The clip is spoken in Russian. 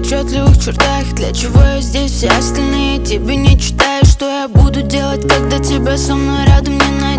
отчетливых чертах. Для чего я здесь, все остальные тебе не читаешь. Что я буду делать, когда тебя со мной рядом не найдешь?